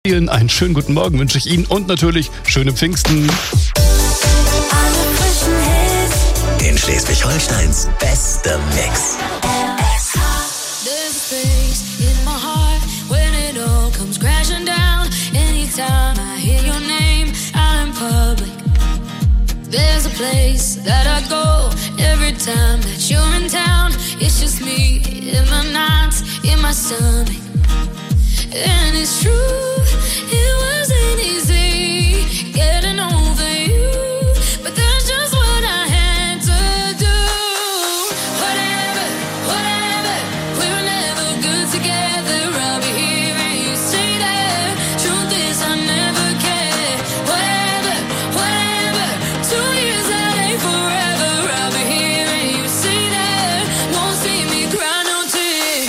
Einen schönen guten Morgen wünsche ich Ihnen und natürlich schöne Pfingsten. In Schleswig-Holsteins bester Mix. There's a space in my heart when it all comes crashing down. Anytime I hear your name out in public, there's a place that I go every time that you're in town. It's just me in my nights, in my stomach. And it's true, it wasn't easy getting over you, but that's just what I had to do. Whatever, we were never good together. I'll be here and you say that. Truth is I never cared. Whatever, 2 years that ain't forever. I'll be here and you say that. Won't see me cry no tears.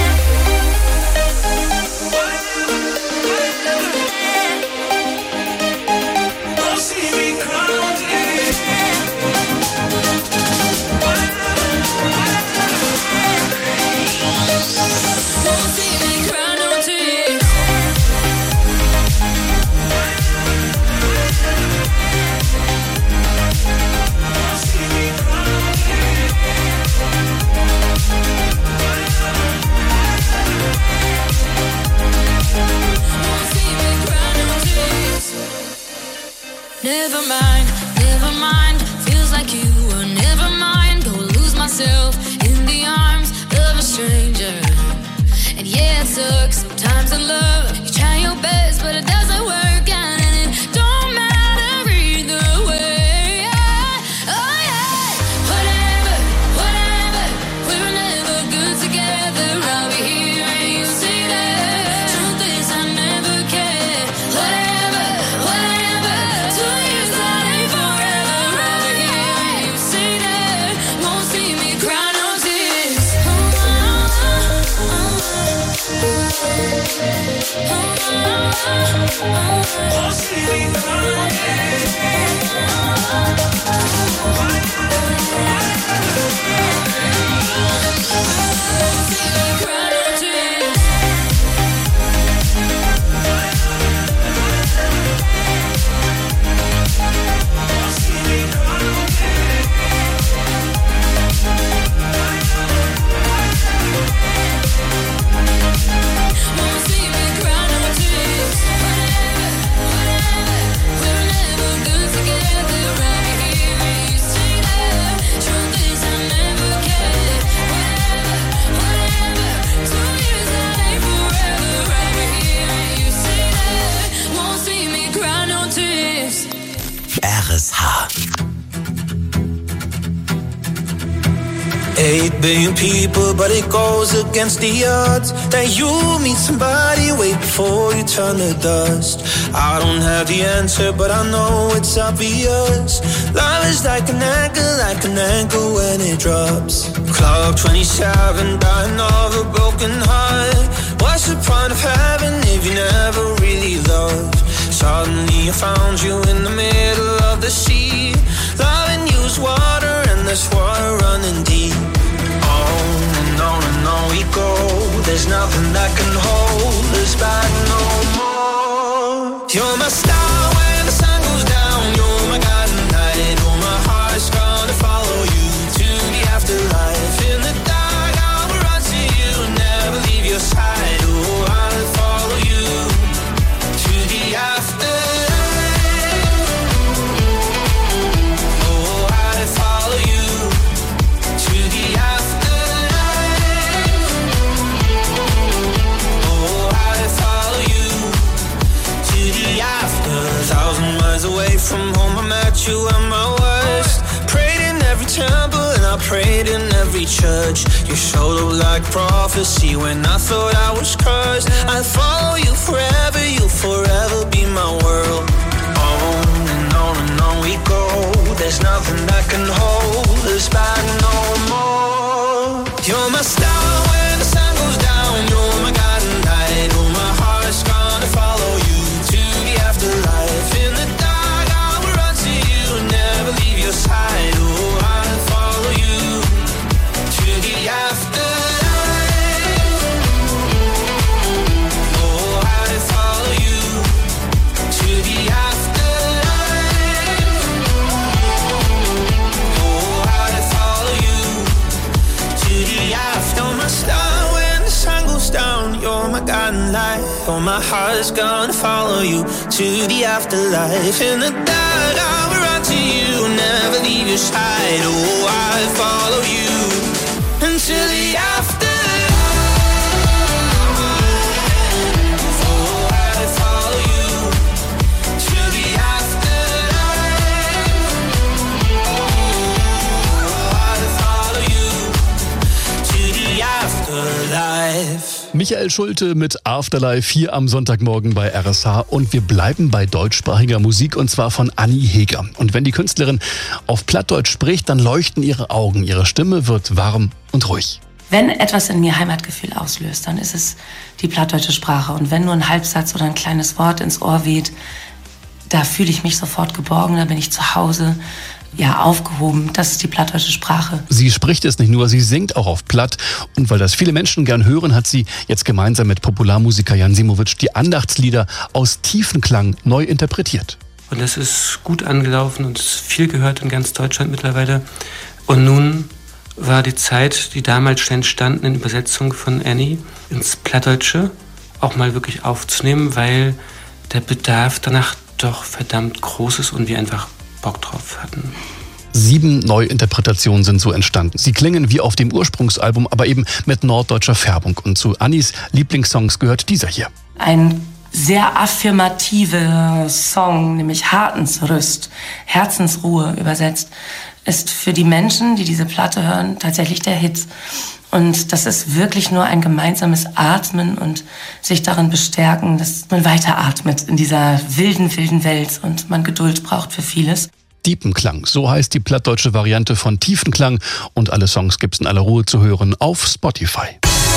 Never mind, feels like you were never mine. Go lose myself in the arms of a stranger. And yeah, it sucks sometimes in love. You try your best, but it doesn't work out, and it don't matter either way. Oh yeah, whatever, we were never good together. I'll be here and you say that. Truth is I never cared. Whatever, 2 years that ain't forever. I'll be here and you say that. Won't see me cry no tears. Won't see me cry. RSH. 8 billion people, but it goes against the odds that you meet somebody way before you turn to dust. I don't have the answer, but I know it's obvious. Love is like an anchor when it drops. Clock 27, dying of a broken heart. What's the point of having if you never really loved? Suddenly I found you in the middle of the sea. Loving you's water and there's water running deep. On and on we go. There's nothing that can hold us back no more. You're my star when the sun goes down. You're my guiding light. Oh, my heart's gonna follow you to the afterlife. In the dark I will run to you, never leave your side. Oh, I'll follow you to the afterlife. Oh, I'll follow you to the afterlife. Oh, I'll follow you to the after. 1,000 miles away from home, I met you at my worst. Prayed in every temple and I prayed in every church. You showed up like prophecy when I thought I was cursed. I'll follow you forever, you'll forever be my world. On we go. There's nothing that can hold us back no more. You're my star when the sun goes down. You're my guiding light. Oh, my heart's gonna follow you to the afterlife. In the dark I will run to you, never leave your side. Oh, I'll follow you to the afterlife. Oh, I'll follow my heart's gonna follow you to the afterlife. In the dark I will run to you, never leave your side. Oh, I follow you until the afterlife. Oh, I follow you to the afterlife. Oh, I follow you to the afterlife. Michael Schulte mit Afterlife hier am Sonntagmorgen bei RSH und wir bleiben bei deutschsprachiger Musik und zwar von Anni Heger. Und wenn die Künstlerin auf Plattdeutsch spricht, dann leuchten ihre Augen, ihre Stimme wird warm und ruhig. Wenn etwas in mir Heimatgefühl auslöst, dann ist es die plattdeutsche Sprache. Und wenn nur ein Halbsatz oder ein kleines Wort ins Ohr weht, da fühle ich mich sofort geborgen, da bin ich zu Hause. Ja, aufgehoben. Das ist die plattdeutsche Sprache. Sie spricht es nicht nur, sie singt auch auf Platt. Und weil das viele Menschen gern hören, hat sie jetzt gemeinsam mit Popularmusiker Jan Simowitsch die Andachtslieder aus Tiefenklang neu interpretiert. Und das ist gut angelaufen und ist viel gehört in ganz Deutschland mittlerweile. Und nun war die Zeit, die damals schon entstandenen Übersetzung von Annie ins Plattdeutsche auch mal wirklich aufzunehmen, weil der Bedarf danach doch verdammt groß ist und wir einfach Bock drauf hatten. 7 Neuinterpretationen sind so entstanden. Sie klingen wie auf dem Ursprungsalbum, aber eben mit norddeutscher Färbung. Und zu Annis Lieblingssongs gehört dieser hier. Ein sehr affirmativer Song, nämlich Hartensrüst, Herzensruhe übersetzt, ist für die Menschen, die diese Platte hören, tatsächlich der Hit. Und das ist wirklich nur ein gemeinsames Atmen und sich darin bestärken, dass man weiteratmet in dieser wilden Welt und man Geduld braucht für vieles. Diepenklang, so heißt die plattdeutsche Variante von Tiefenklang und alle Songs gibt's in aller Ruhe zu hören auf Spotify.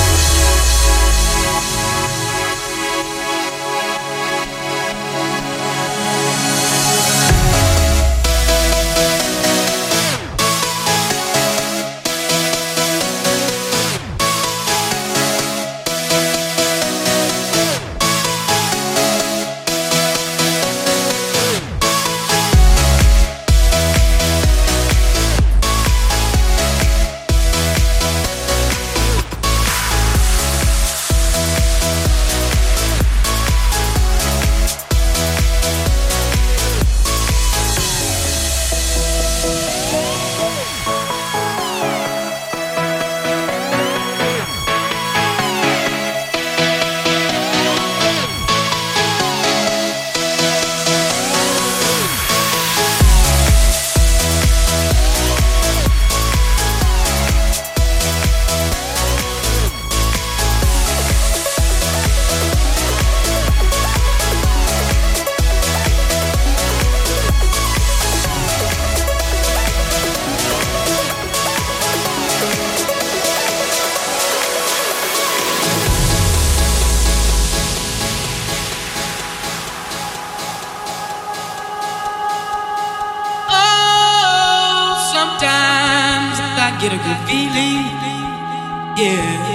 Get a good feeling, yeah.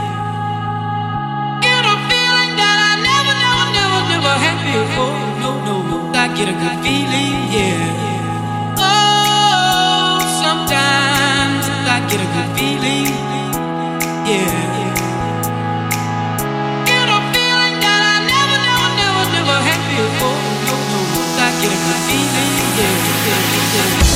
Get a feeling that I never had before. No. I get a good feeling, yeah. Oh, sometimes I get a good feeling, yeah. Get a feeling that I never had before. No. I get a good feeling, yeah.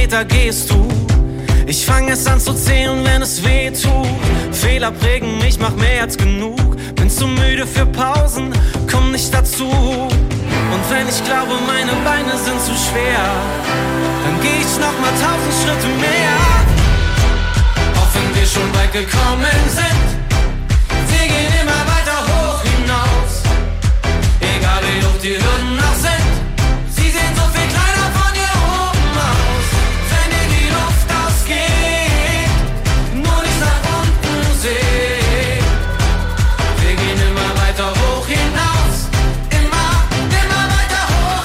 später gehst du. Ich fang erst an zu zählen, wenn es weh tut. Fehler prägen mich, mach mehr als genug. Bin zu müde für Pausen, komm nicht dazu. Und wenn ich glaube, meine Beine sind zu schwer, dann geh ich noch mal 1000 Schritte mehr. Auch wenn wir schon weit gekommen sind, wir gehen immer weiter hoch hinaus. Egal wie hoch die Hürden noch sind, sie sehen so viel kleiner von hier oben aus. Wenn dir die Luft ausgeht, nur nicht nach unten sehen. Wir gehen immer weiter hoch hinaus, immer weiter hoch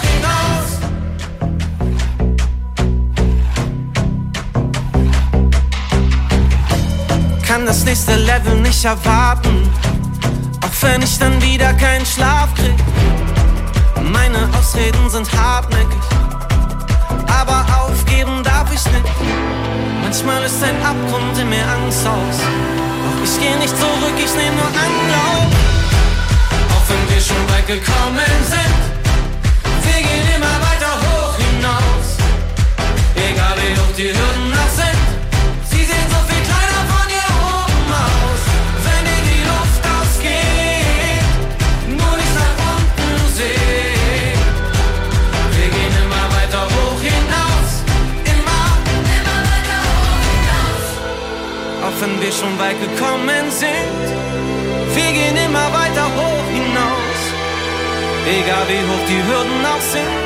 hinaus. Kann das nächste Level nicht erwarten, auch wenn ich dann wieder keinen Schlaf krieg. Meine Ausreden sind hartnäckig, aber aufgeben darf ich nicht. Manchmal ist ein Abgrund in mir Angst aus, doch ich geh nicht zurück, ich nehm nur Anlauf. Auch wenn wir schon weit gekommen sind, wir gehen immer weiter hoch hinaus. Egal wie hoch die Hürden noch sind, sie sehen so viel kleiner von hier oben aus. Wenn dir die Luft ausgeht, nur nicht nach unten sehen. Wir gehen immer weiter hoch hinaus, immer weiter hoch hinaus. Auch wenn wir schon weit gekommen sind, wir gehen immer weiter hoch hinaus. Egal wie hoch die Hürden auch sind.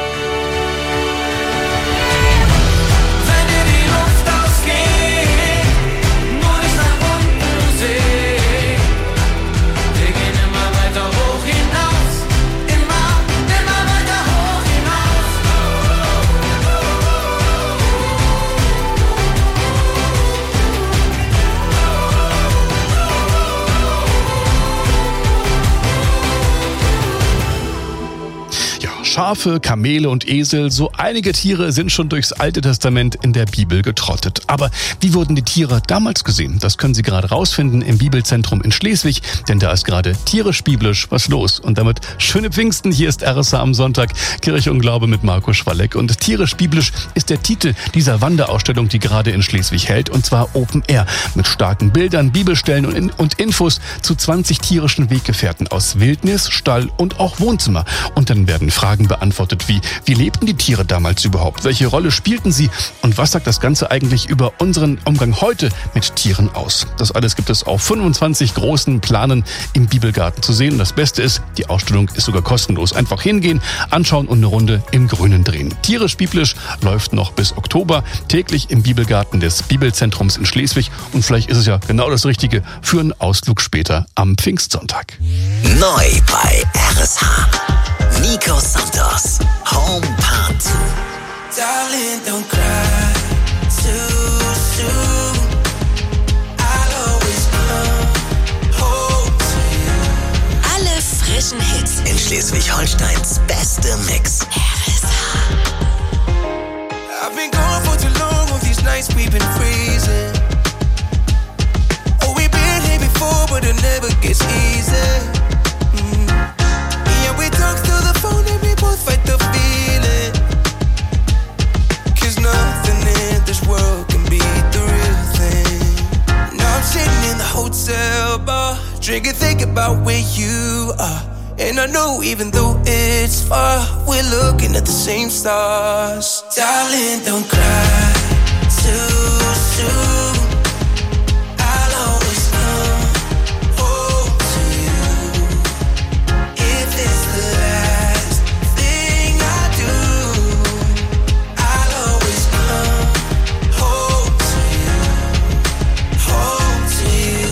Wenn dir die Luft ausgeht, nur nicht nach unten sehen. Wir gehen immer weiter hoch hinaus, immer weiter hoch hinaus. Schafe, Kamele und Esel, so einige Tiere sind schon durchs Alte Testament in der Bibel getrottet. Aber wie wurden die Tiere damals gesehen? Das können Sie gerade rausfinden im Bibelzentrum in Schleswig, denn da ist gerade tierisch-biblisch was los. Und damit schöne Pfingsten, hier ist RSH am Sonntag, Kirche und Glaube mit Marco Schwalleck. Und tierisch-biblisch ist der Titel dieser Wanderausstellung, die gerade in Schleswig hält, und zwar Open Air, mit starken Bildern, Bibelstellen und Infos zu 20 tierischen Weggefährten aus Wildnis, Stall und auch Wohnzimmer. Und dann werden Fragen beantwortet wie lebten die Tiere damals überhaupt? Welche Rolle spielten sie? Und was sagt das Ganze eigentlich über unseren Umgang heute mit Tieren aus? Das alles gibt es auf 25 großen Planen im Bibelgarten zu sehen. Und das Beste ist, die Ausstellung ist sogar kostenlos. Einfach hingehen, anschauen und eine Runde im Grünen drehen. Tierisch-biblisch läuft noch bis Oktober, täglich im Bibelgarten des Bibelzentrums in Schleswig. Und vielleicht ist es ja genau das Richtige für einen Ausflug später am Pfingstsonntag. Neu bei RSH. Nico Santos, Home Part 2. Darling, don't cry too soon. I'll always come home to you. Alle frischen Hits in Schleswig-Holsteins beste Mix. RSH. I've been gone for too long, all these nights we've been freezing. Oh, we've been here before, but it never gets easy. Yeah, we talk to the phone and we both fight the feeling. 'Cause nothing in this world can beat the real thing. Now I'm sitting in the hotel bar, drinking, thinking about where you are. And I know even though it's far, we're looking at the same stars. Darling, don't cry too soon. I'll always come home to you. If it's the last thing I do, I'll always come home to you. Home to you.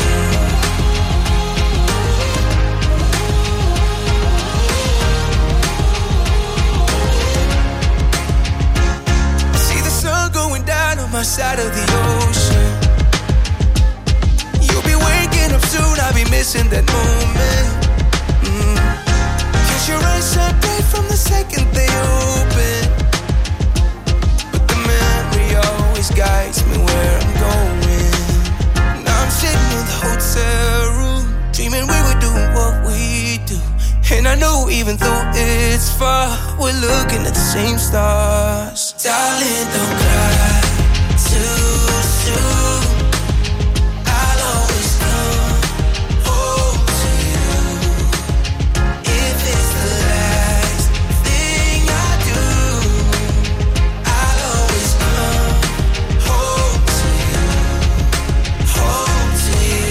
My side of the ocean. You'll be waking up soon, I'll be missing that moment. 'Cause your eyes shine bright from the second they open. But the memory always guides me where I'm going. Now I'm sitting in the hotel room, dreaming we were doing what we do. And I know Even though it's far, we're looking at the same stars. Darling, don't cry too soon. I'll always come home to you. If it's the last thing I do, I'll always come home to you. Home to you.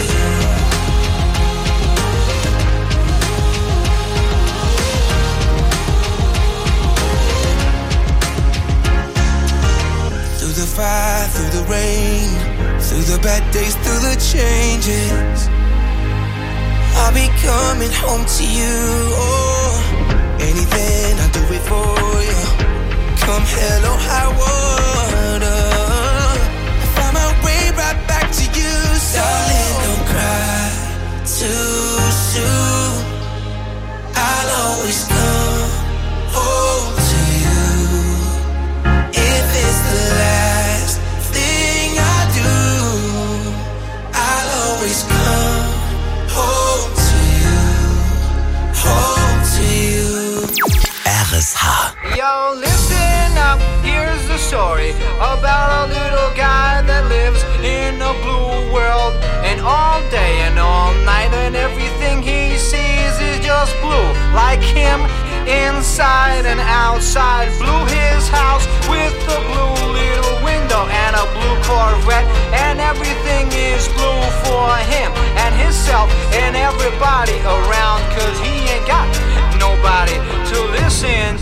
Through the fire, through the rain, through the bad days, through the changes, I'll be coming home to you. Oh, anything I'll do it for you. Come hell or high water, I find my way right back to you. So darling, don't cry too soon. I'll always come home to you. If it's the last thing I do, I'll always come home to you. Home to you. RSH. Yo, listen up, here's the story about a little guy that lives in a blue world. And all day and all night, and everything he sees is just blue. Like him, inside and outside. Blue his house with a blue little window and a blue Corvette. And everything is blue for him and himself and everybody around. Cause he ain't got nobody to listen.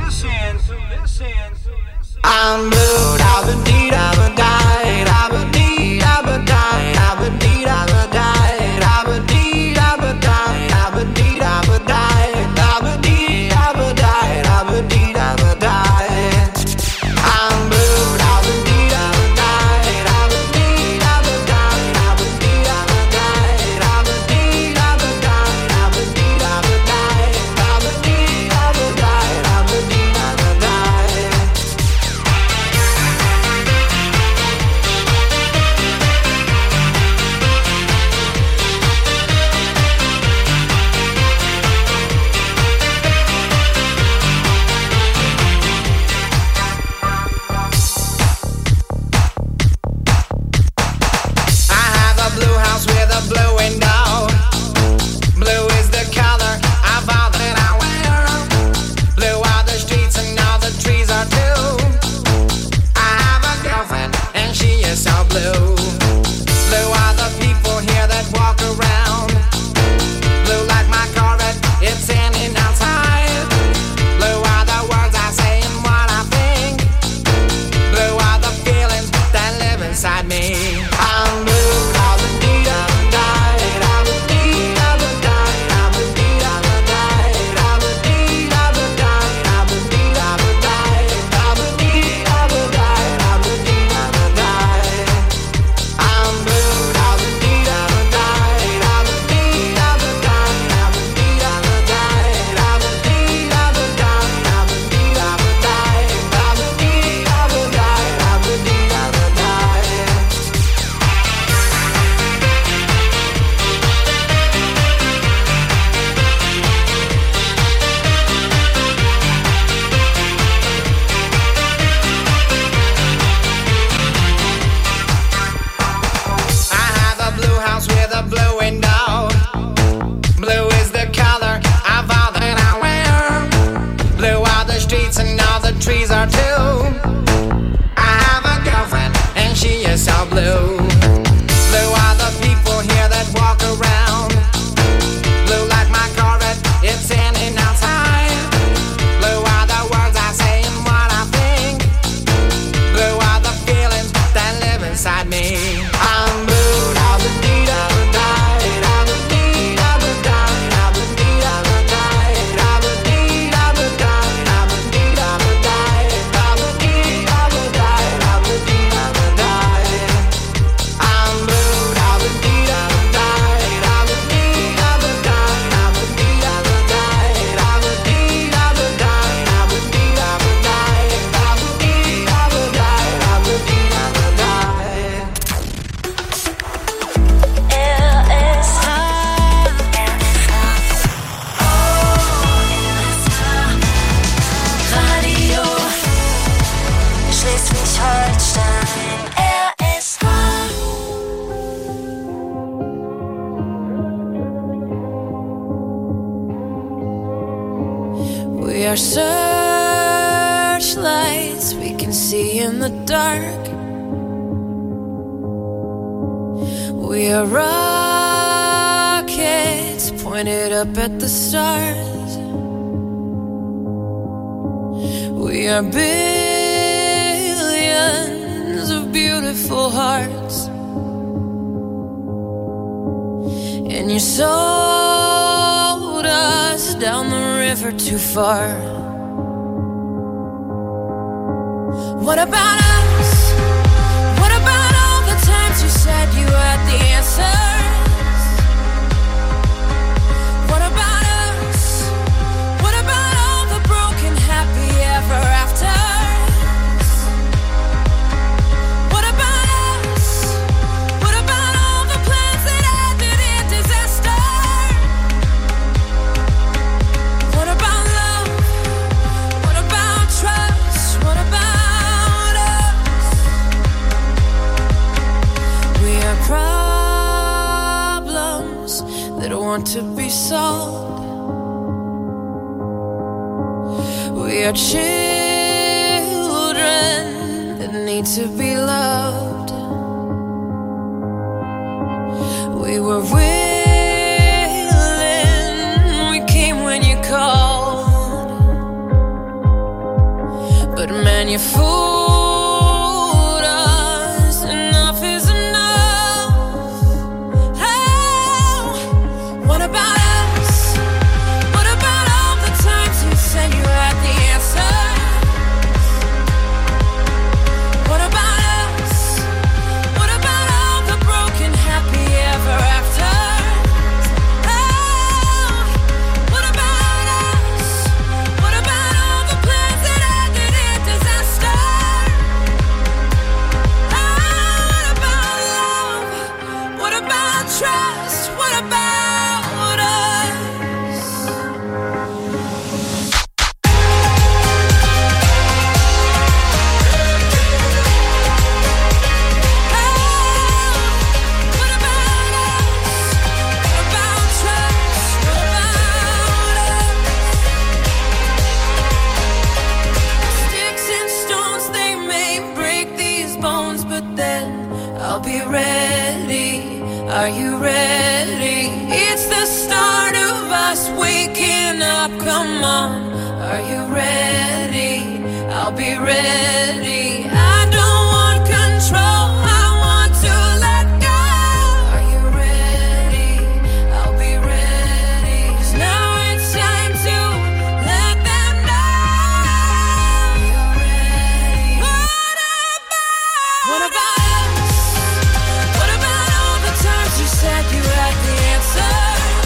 I'm blue, da-ba-dee, da-ba-die, da-ba-dee, da-ba-die, da-ba-dee, da-ba-die, da-ba-dee, da-ba-die, da-ba-dee, da-ba-die, da-ba-dee, da-ba-die, da-ba-dee, da-ba-die. I'm blue, da-ba-dee, da-ba-die, da-ba-dee, da-ba-die, da-ba-dee, da-ba-die, da-ba-dee, da-ba-die, da-ba-dee, da-ba-die, da-ba-dee, da-ba-die, da-ba-dee, da-ba-die. I have a blue house with a blue window. Blue is the color of all that I wear. Blue are the streets and all the trees are too. I have a girlfriend and she is so blue. Blue are the people here that walk around. Blue like my Corvette, it's in and outside. Blue are the words I say and what I think. Blue are the feelings that live inside me. I'm blue, da-ba-dee, da-ba-die, da-ba-dee, da-ba-die, da-ba-dee, da-ba-die, da-ba-dee, da-ba-die, da-ba-dee, da-ba-die, da-ba-dee, da-ba-die, da-ba-dee, da-ba-die. I'm blue, da-ba-dee, da-ba-die, da-ba-dee, da-ba-die, da-ba-dee, da-ba-die, da-ba-dee, da-ba-die, da-ba-dee, da-ba-die, da-ba-dee, da-ba-die. I have a blue house with a blue window. Blue is the color of all that I wear. Blue are the streets and all the trees are too. I have a girlfriend and she is so blue. Blue are the people here that walk around. Blue like my Corvette, it's in and outside. Blue are the words I say and what I think. Blue are the feelings that live inside me. I'm blue, da-ba-dee, da-ba-die, da-ba-dee, da-ba-die, da-ba-dee, da-ba-die, da-ba-dee, da-ba-die, da-ba-dee, da-ba-die, da-ba-dee, da-ba-die, da-ba-dee, da-ba-die. are searchlights we can see in the dark. We are rockets pointed up at the stars. We are billions of beautiful hearts. And you sold us down the river too far. What about us? What about all the times you said you had the answers? What about us? What about all the broken happy ever afters? What about us? What about all the plans that ended in disaster? What about love? What about trust? What about us? We are problems that want to be solved. We are children that need to be loved. We were willing, we came when you called. But man, you fooled us, enough is enough. Oh, what about us? What about all the times you said you had the answers? What about us? What about all the broken happy ever afters? Oh, what about us? What about all the plans that ended in disaster? Oh, what about love? What about trust? What about us? What about us? What about trust? What about us? Sticks and stones, they may break these bones, but then I'll be ready. Are you ready? It's the start of us waking up. Come on. Are you ready? I'll be ready. I don't want control. I want to let go. Are you ready? I'll be ready. 'Cause now it's time to let them know. You're ready. What about us? What about all the times you said you had the answers?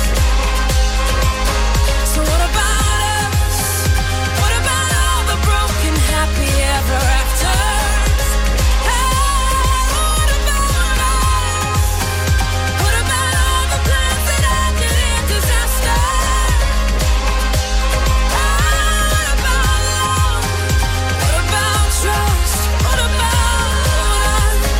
So what about us? What about all the broken happy ever afters? Hey, what about us? What about all the plans that ended in disaster? What about love? What about trust? What about us?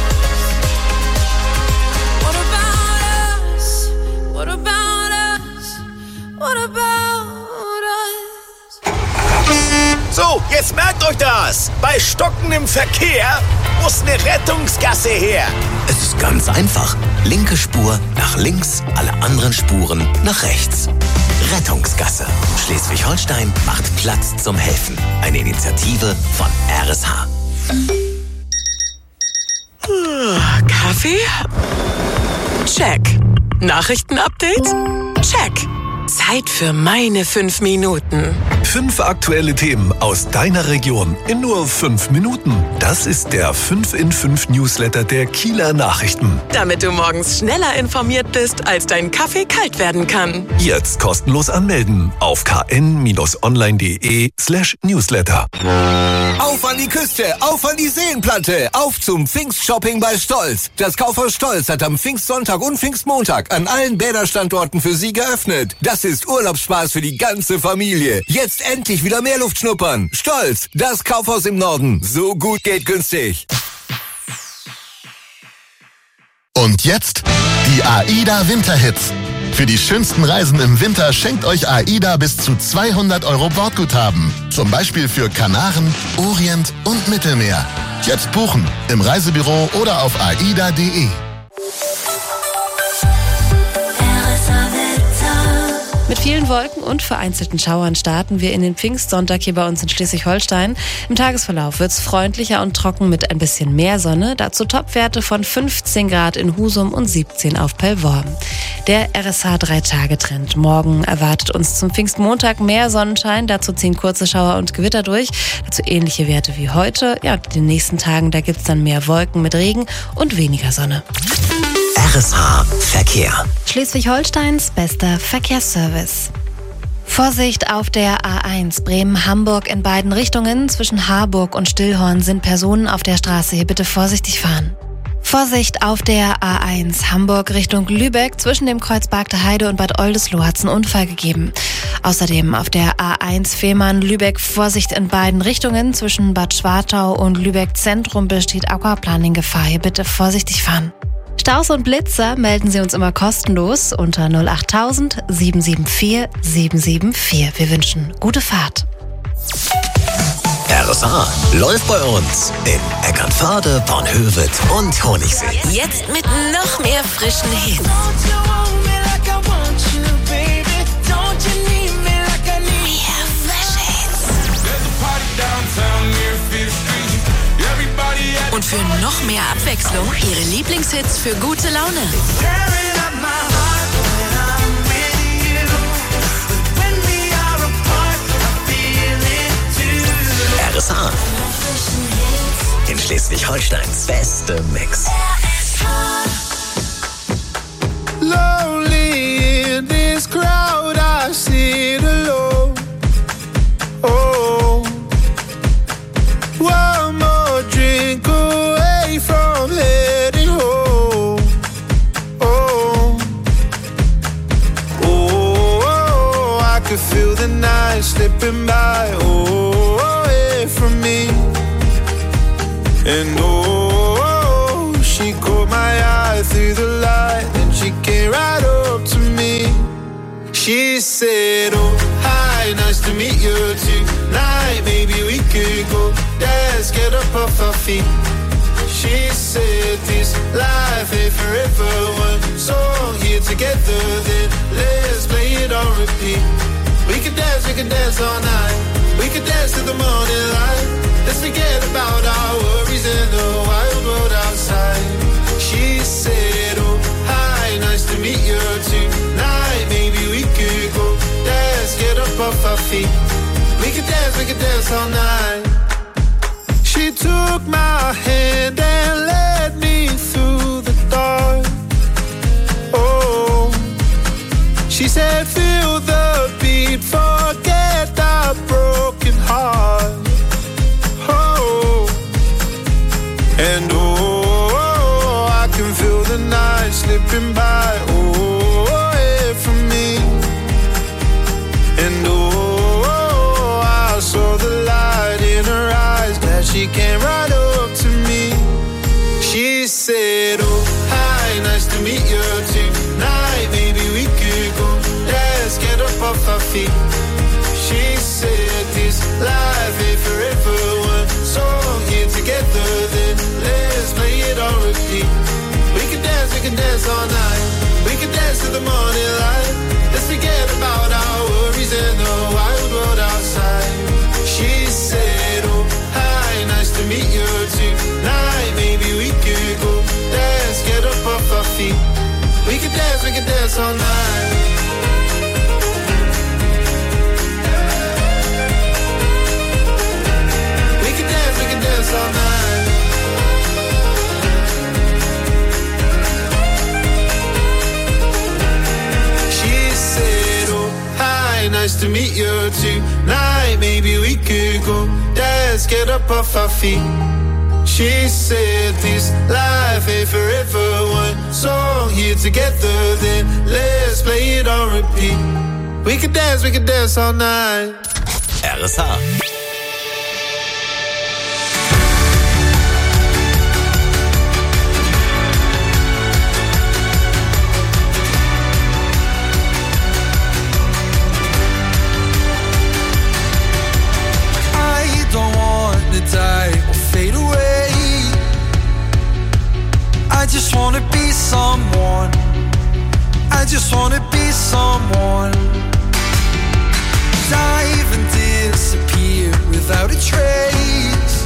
What about us? What about us? What about us? So, jetzt merkt euch das. Bei stockendem Verkehr muss eine Rettungsgasse her. Es ist ganz einfach. Linke Spur nach links, alle anderen Spuren nach rechts. Rettungsgasse. Schleswig-Holstein macht Platz zum Helfen. Eine Initiative von RSH. Kaffee? Check. Nachrichtenupdates? Check. Zeit für meine 5 Minuten. 5 aktuelle Themen aus deiner Region in nur 5 Minuten. Das ist der 5 in 5 Newsletter der Kieler Nachrichten. Damit du morgens schneller informiert bist, als dein Kaffee kalt werden kann. Jetzt kostenlos anmelden auf kn-online.de/Newsletter. Auf an die Küste, auf an die Seenplatte, auf zum Pfingstshopping bei Stolz. Das Kaufhaus Stolz hat am Pfingstsonntag und Pfingstmontag an allen Bäderstandorten für Sie geöffnet. Das ist Urlaubsspaß für die ganze Familie. Jetzt endlich wieder Meerluft schnuppern. Stolz, das Kaufhaus im Norden. So gut geht günstig. Und jetzt die AIDA Winterhits. Für die schönsten Reisen im Winter schenkt euch AIDA bis zu 200 € Bordguthaben. Zum Beispiel für Kanaren, Orient und Mittelmeer. Jetzt buchen im Reisebüro oder auf aida.de. Mit vielen Wolken und vereinzelten Schauern starten wir in den Pfingstsonntag hier bei uns in Schleswig-Holstein. Im Tagesverlauf wird es freundlicher und trocken mit ein bisschen mehr Sonne. Dazu Topwerte von 15 Grad in Husum und 17 auf Pellworm. Der RSH 3-Tage-Trend. Morgen erwartet uns zum Pfingstmontag mehr Sonnenschein. Dazu ziehen kurze Schauer und Gewitter durch. Dazu ähnliche Werte wie heute. Ja, in den nächsten Tagen, da gibt's dann mehr Wolken mit Regen und weniger Sonne. RSH Verkehr. Schleswig-Holsteins bester Verkehrsservice. Vorsicht auf der A1 Bremen-Hamburg in beiden Richtungen. Zwischen Harburg und Stillhorn sind Personen auf der Straße. Hier bitte vorsichtig fahren. Vorsicht auf der A1 Hamburg Richtung Lübeck. Zwischen dem Kreuz Bargte Heide und Bad Oldesloe hat es einen Unfall gegeben. Außerdem auf der A1 Fehmarn-Lübeck Vorsicht in beiden Richtungen. Zwischen Bad Schwartau und Lübeck Zentrum besteht Aquaplaning-Gefahr. Hier bitte vorsichtig fahren. Staus und Blitzer melden Sie uns immer kostenlos unter 08000 774 774. Wir wünschen gute Fahrt. RSH läuft bei uns in Eckernförde, Bornhöved und Honigsee. Jetzt mit noch mehr frischen Hits. Und für noch mehr Abwechslung Ihre Lieblingshits für gute Laune. RSH. In Schleswig-Holsteins beste Mix. Lonely in this crowd, I sit alone. Oh, one more drink away from heading home. Oh, oh, I could feel the night slipping by. Oh, away from me. And oh, she caught my eye through the light, and she came right up to me. She said, oh, hi, nice to meet you tonight. Maybe we could go dance, get up off our feet. She said, this life ain't forever. One song here together, then let's play it on repeat. We could dance all night. We could dance till the morning light. Let's forget about our worries in the wild world outside. She said, oh, hi, nice to meet you tonight. Maybe we could go dance, get up off our feet. We could dance all night. She took my hand and led me through the dark. Oh, she said, feel the beat, forget the broken heart. Oh, and oh, I can feel the night slipping by. Oh, away from me. And oh, I saw the light in her eyes. Glad she came right up to me. She said, oh, hi, nice to meet you tonight. Maybe we could go dance, get up off our feet. She said, this life ain't forever. One song here together, then let's play it on repeat. We can dance all night. We can dance till the morning light. Let's forget about our worries in the wild world outside. She said, oh, hi, nice to meet you tonight. Maybe we could go dance, get up off our feet. We can dance all night. We can dance all night. She said, oh, hi, nice to meet you tonight. Maybe we could go dance, get up off our feet. She said, this life ain't forever. One song here together, then let's play it on repeat. We can dance all night. RSH. I just wanna be someone. I just wanna be someone. Dive and disappear without a trace.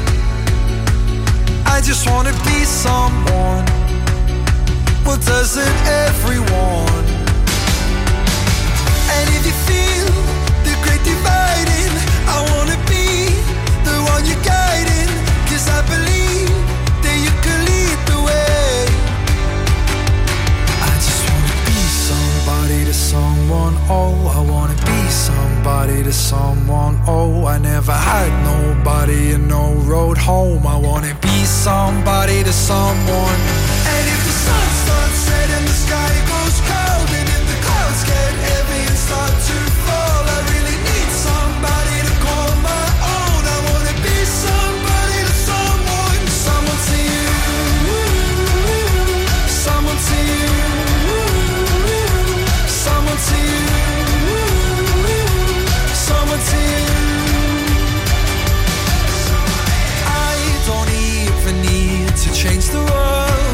I just wanna be someone. Well, doesn't everyone? And if you feel the great dividing, I wanna be the one you're guiding. 'Cause I believe that you can lead the way. I just wanna be somebody to someone. Oh, I wanna be somebody to someone. Oh, I never had nobody and no road home. I wanna be somebody to someone. And if the sun starts setting, the sky goes cold, and if the clouds get heavy and start to fall, I really need somebody to call my own. I wanna be somebody to someone. Someone to you. Someone to you. Someone to you. Someone to you. I don't even need to change the world.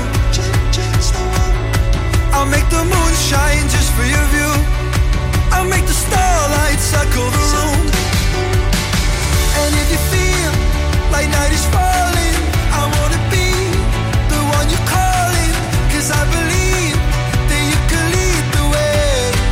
I'll make the moon shine just for your view. I'll make the starlight circle the room. And if you feel like night is falling, I wanna be the one you're calling. 'Cause I believe that you can lead the way.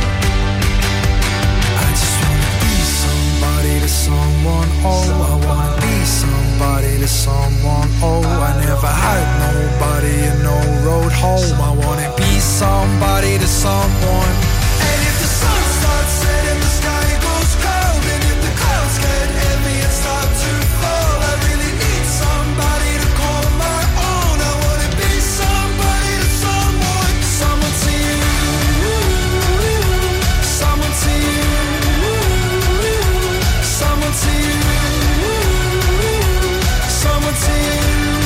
I just wanna be somebody to someone. Oh, I wanna be somebody to someone. Oh, I never had nobody and no road home. I wanna be somebody to someone. And if the sun starts setting, the sky goes cold, and if the clouds get heavy and start to fall, I really need somebody to call my own. I wanna be somebody to someone. Someone to you. Someone to you. Someone to you. Someone to you.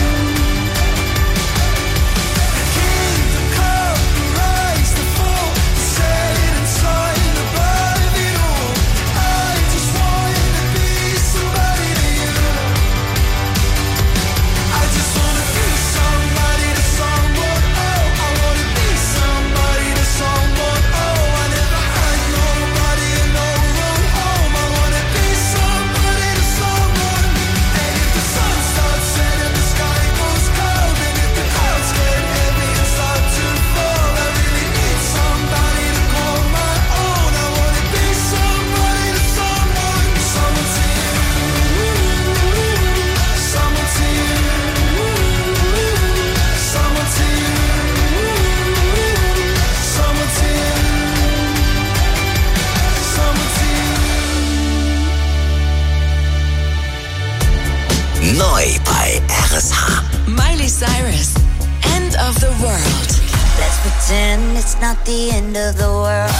Neu bei RSH. Miley Cyrus, End of the World. Let's pretend it's not the end of the world.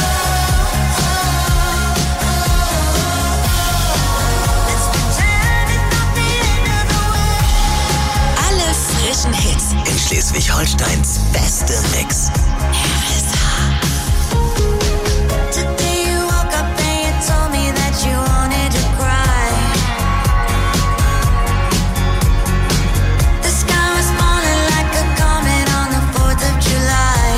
Alle frischen Hits in Schleswig-Holsteins beste Mix. Today you woke up and you told me that you wanted to cry. The sky was falling like a comet on the 4th of July.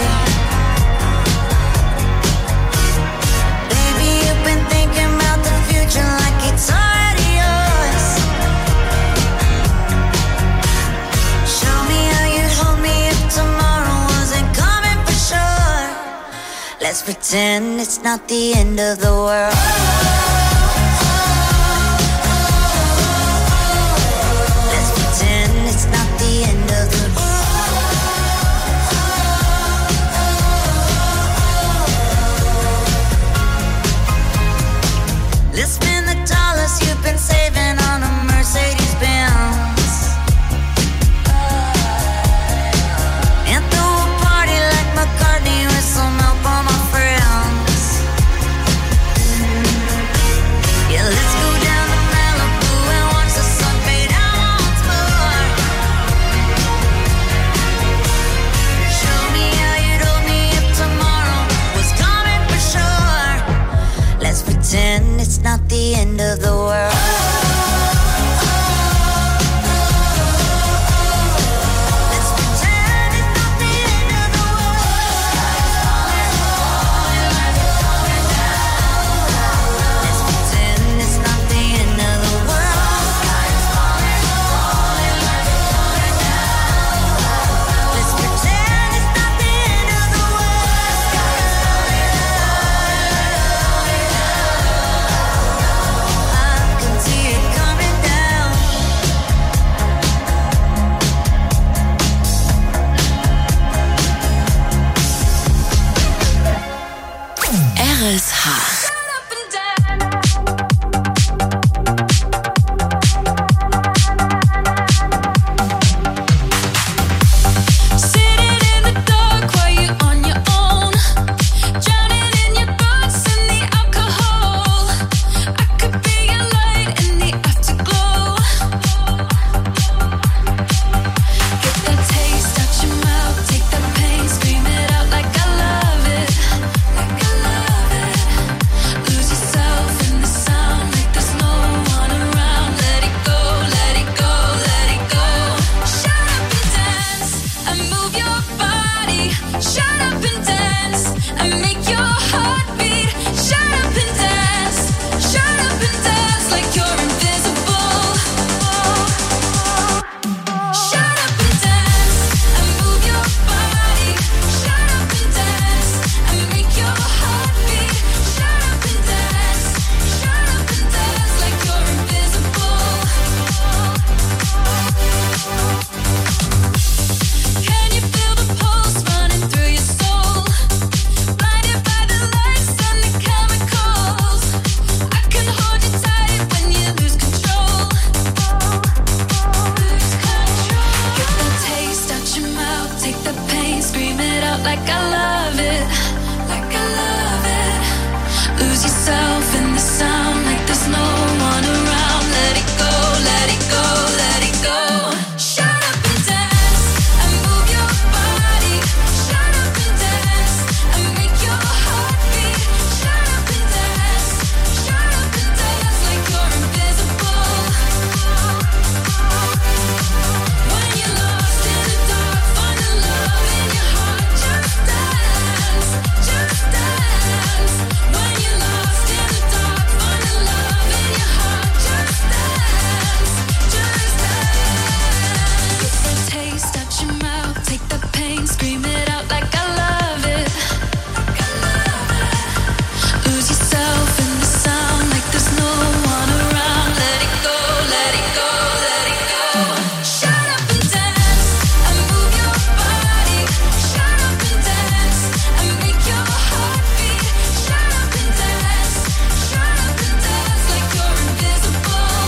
Baby, you've been thinking about the future like it's already yours. Show me how you'd hold me if tomorrow wasn't coming for sure. Let's pretend it's not the end of the world. Let's pretend it's not the end of the world. Let's spend the dollars you've been saving on a Mercedes-Benz. And throw a party like McCartney with some help on my friends. and make your heart beat. Shut up and dance. Shut up and dance like you're invisible. Shut up and dance and move your body. Shut up and dance and make your heart beat. Shut up and dance. Shut up and dance like you're invisible. Can you feel the pulse running through your soul? Blinded by the lights and the chemicals. I can hold you tight when you lose control. Lose control. Get the taste out your mouth, take the pain, scream it out like I love it, like I love it. Lose yourself in the sound like there's no one around. Let it go, let it go, let it go. Shut up and dance and move your body. Shut up and dance and make your heart beat. Shut up and dance. Shut up and dance like you're invisible. When you're lost in the dark, find the love in your heart. Just dance, just dance. When you're lost in the dark, find the love in your heart. Just dance, just dance. Get the taste out your mouth, take the pain, scream it out like I love it, like I love it. Lose yourself in the sound like there's no one around. Let it go, let it go, let it go. Shut up and dance and move your body. Shut up and dance and make your heart beat. Shut up and dance. Shut up and dance like you're invisible.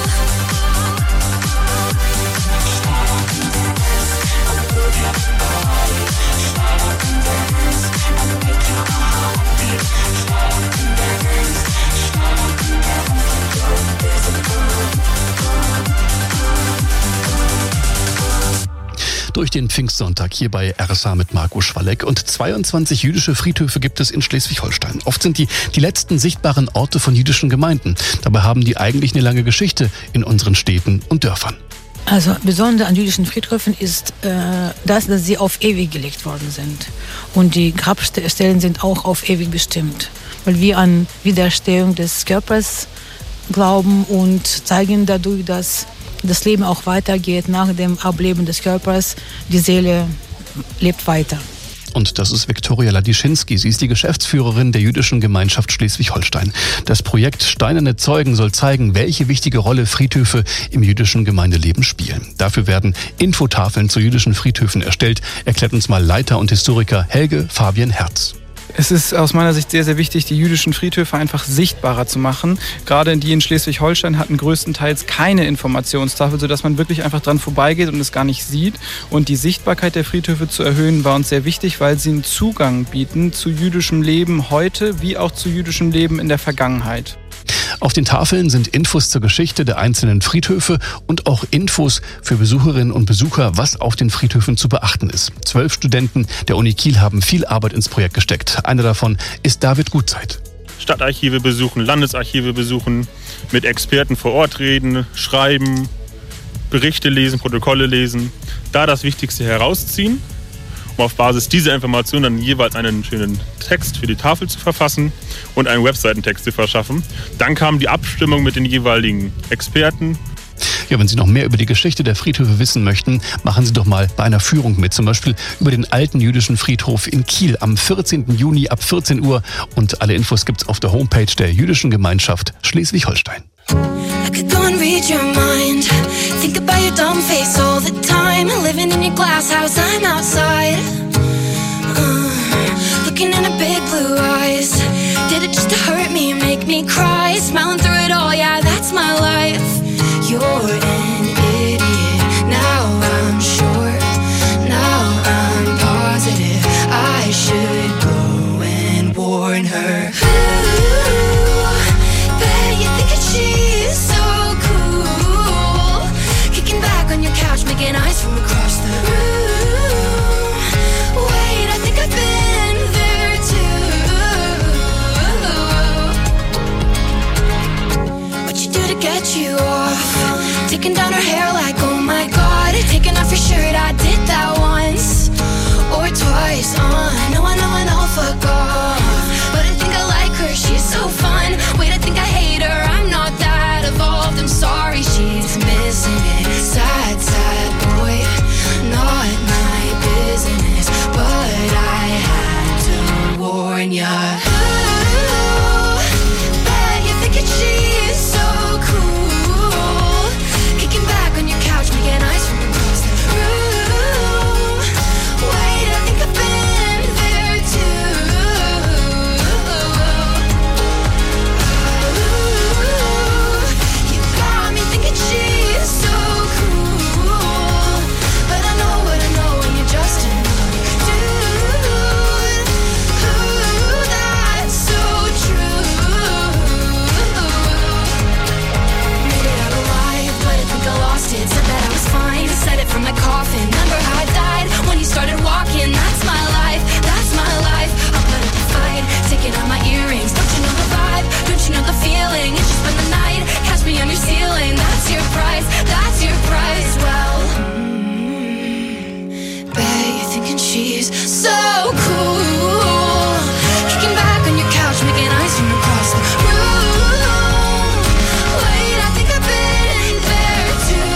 Durch den Pfingstsonntag hier bei RSH mit Marco Schwalleck. Und 22 jüdische Friedhöfe gibt es in Schleswig-Holstein. Oft sind die letzten sichtbaren Orte von jüdischen Gemeinden. Dabei haben die eigentlich eine lange Geschichte in unseren Städten und Dörfern. Also besonders an jüdischen Friedhöfen ist, dass sie auf ewig gelegt worden sind. Und die Grabstellen sind auch auf ewig bestimmt. Weil wir an Wiederstehung des Körpers glauben und zeigen dadurch, dass das Leben auch weitergeht nach dem Ableben des Körpers. Die Seele lebt weiter. Und das ist Viktoria Ladischinski. Sie ist die Geschäftsführerin der jüdischen Gemeinschaft Schleswig-Holstein. Das Projekt Steinerne Zeugen soll zeigen, welche wichtige Rolle Friedhöfe im jüdischen Gemeindeleben spielen. Dafür werden Infotafeln zu jüdischen Friedhöfen erstellt, erklärt uns mal Leiter und Historiker Helge Fabian Herz. Es ist aus meiner Sicht sehr, sehr wichtig, die jüdischen Friedhöfe einfach sichtbarer zu machen. Gerade die in Schleswig-Holstein hatten größtenteils keine Informationstafel, sodass man wirklich einfach dran vorbeigeht und es gar nicht sieht. Und die Sichtbarkeit der Friedhöfe zu erhöhen, war uns sehr wichtig, weil sie einen Zugang bieten zu jüdischem Leben heute wie auch zu jüdischem Leben in der Vergangenheit. Auf den Tafeln sind Infos zur Geschichte der einzelnen Friedhöfe und auch Infos für Besucherinnen und Besucher, was auf den Friedhöfen zu beachten ist. 12 Studenten der Uni Kiel haben viel Arbeit ins Projekt gesteckt. Einer davon ist David Gutzeit. Stadtarchive besuchen, Landesarchive besuchen, mit Experten vor Ort reden, schreiben, Berichte lesen, Protokolle lesen. Da das Wichtigste herausziehen, um auf Basis dieser Information dann jeweils einen schönen Text für die Tafel zu verfassen und einen Webseitentext zu verschaffen. Dann kam die Abstimmung mit den jeweiligen Experten. Ja, wenn Sie noch mehr über die Geschichte der Friedhöfe wissen möchten, machen Sie doch mal bei einer Führung mit. Zum Beispiel über den alten jüdischen Friedhof in Kiel am 14. Juni ab 14 Uhr. Und alle Infos gibt's auf der Homepage der jüdischen Gemeinschaft Schleswig-Holstein. I could go and read your mind. Think about your dumb face all the time. Living in your glass house, I'm outside. Looking in her big blue eyes. Did it just to hurt me, make me cry? Smiling through it all, yeah, that's my life. You're an idiot. Now I'm sure. Now I'm positive. I should go and warn her. She's so cool. Kicking back on your couch, making eyes from across the room. Wait, I think I've been there too. What you do to get you off? Taking down so cool. Kicking back on your couch, making ice from across the room. Wait, I think I've been there too.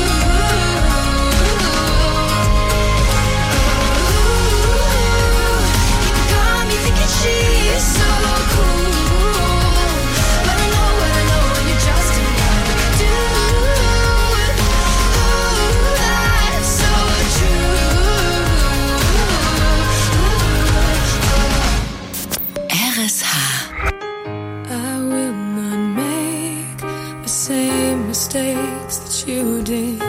You got me thinking she's so cool. But I know what I know, and you're just another dude. Oh, that's so true. RSH. I will not make the same mistakes that you did. I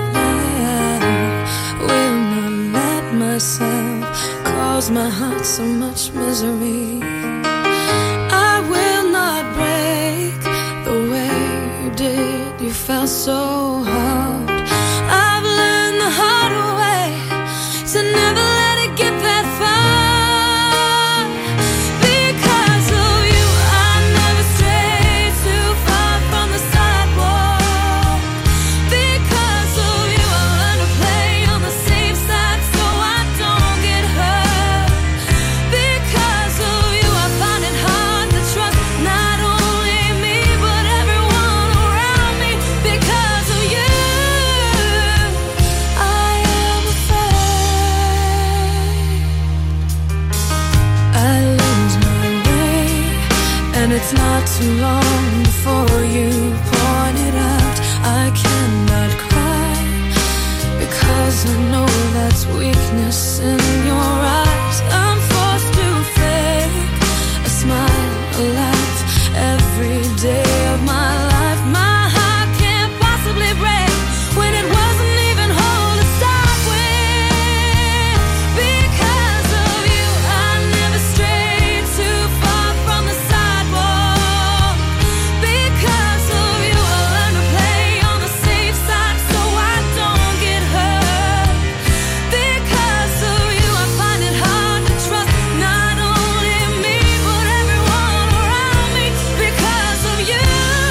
will not let myself cause my heart so much misery. I will not break the way you did. You felt so hard. I've learned the hard way to never let it get that far. Because of you, I never strayed too far from the sidewalk. Because of you, I learned to play on the safe side so I don't get hurt. Because of you, I find it hard to trust not only me but everyone around me. Because of you, I am afraid I lose my way, and it's not too long before you point it out. I cannot cry because I know that's weakness in your eyes. I'm forced to fake a smile, a laugh every day of my life. My heart can't possibly break when it wasn't even whole to start with. Because of you, I never strayed too far from the sidewalk. Because of you, I learned to play on the safe side so I don't get hurt. Because of you, I find it hard to trust not only me but everyone around me. Because of you,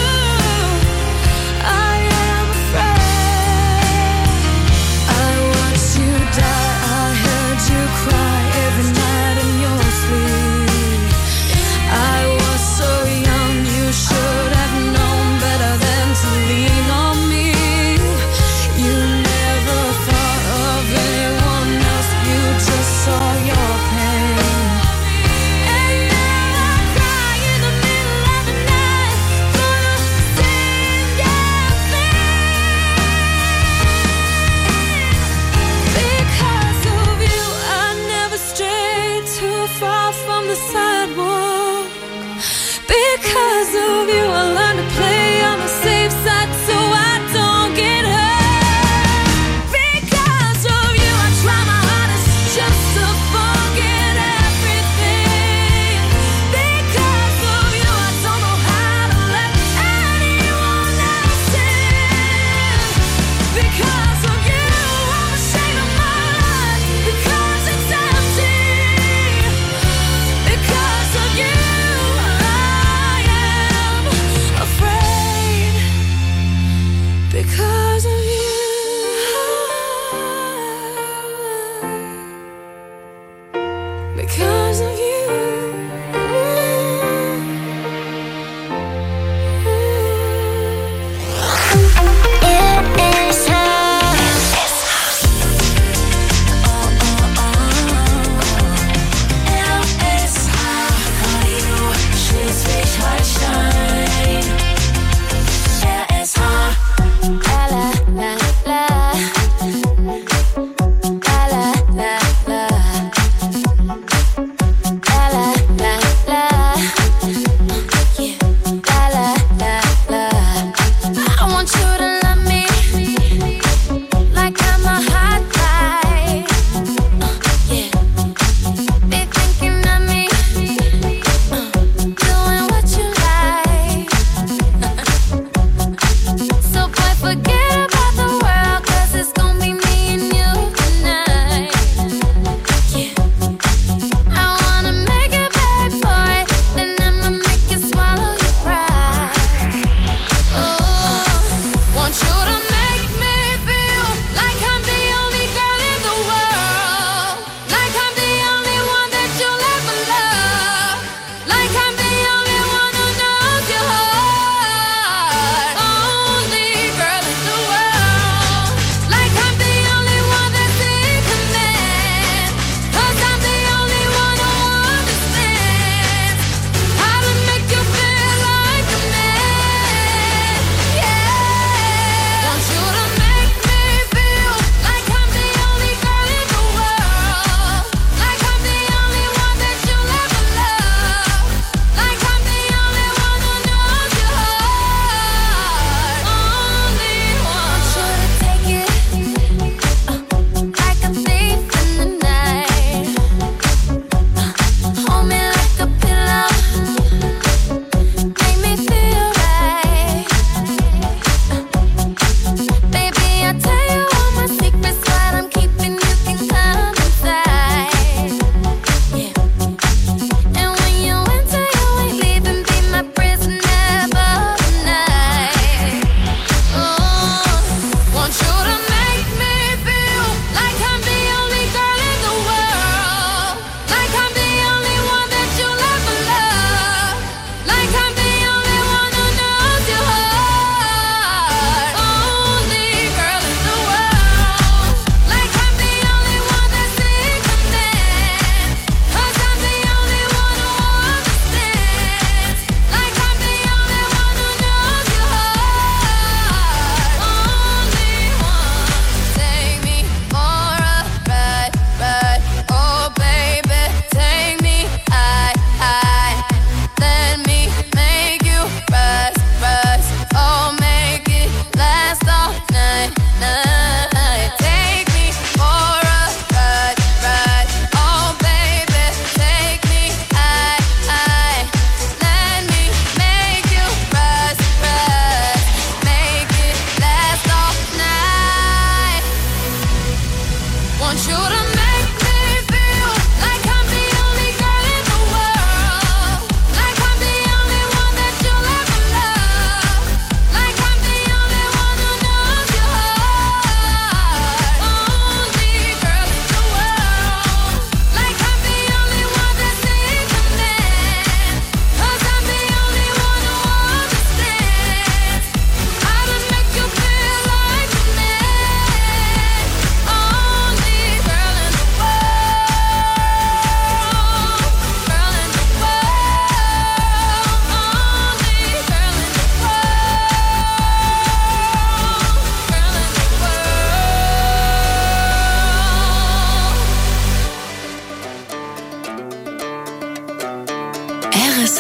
I am afraid. I watched you die, I heard you cry every night in your sleep. I was so young, you should have known better than to lean on me. You never thought of anyone else, you just saw your pain. And now I cry in the middle of the night for the same damn thing. Because of you, I never strayed too far from the sidewalk. Because of you, I learned to play on the safe side so I don't get hurt. Because of you, I try my hardest just to forget everything. Because of you, I don't know how to let anyone else in. Because of you, I'm ashamed of my life because it's empty. Because of you, I am afraid. Because of you. Because of you. Schleswig-Holstein. RSH. La la la la. La la la la. La la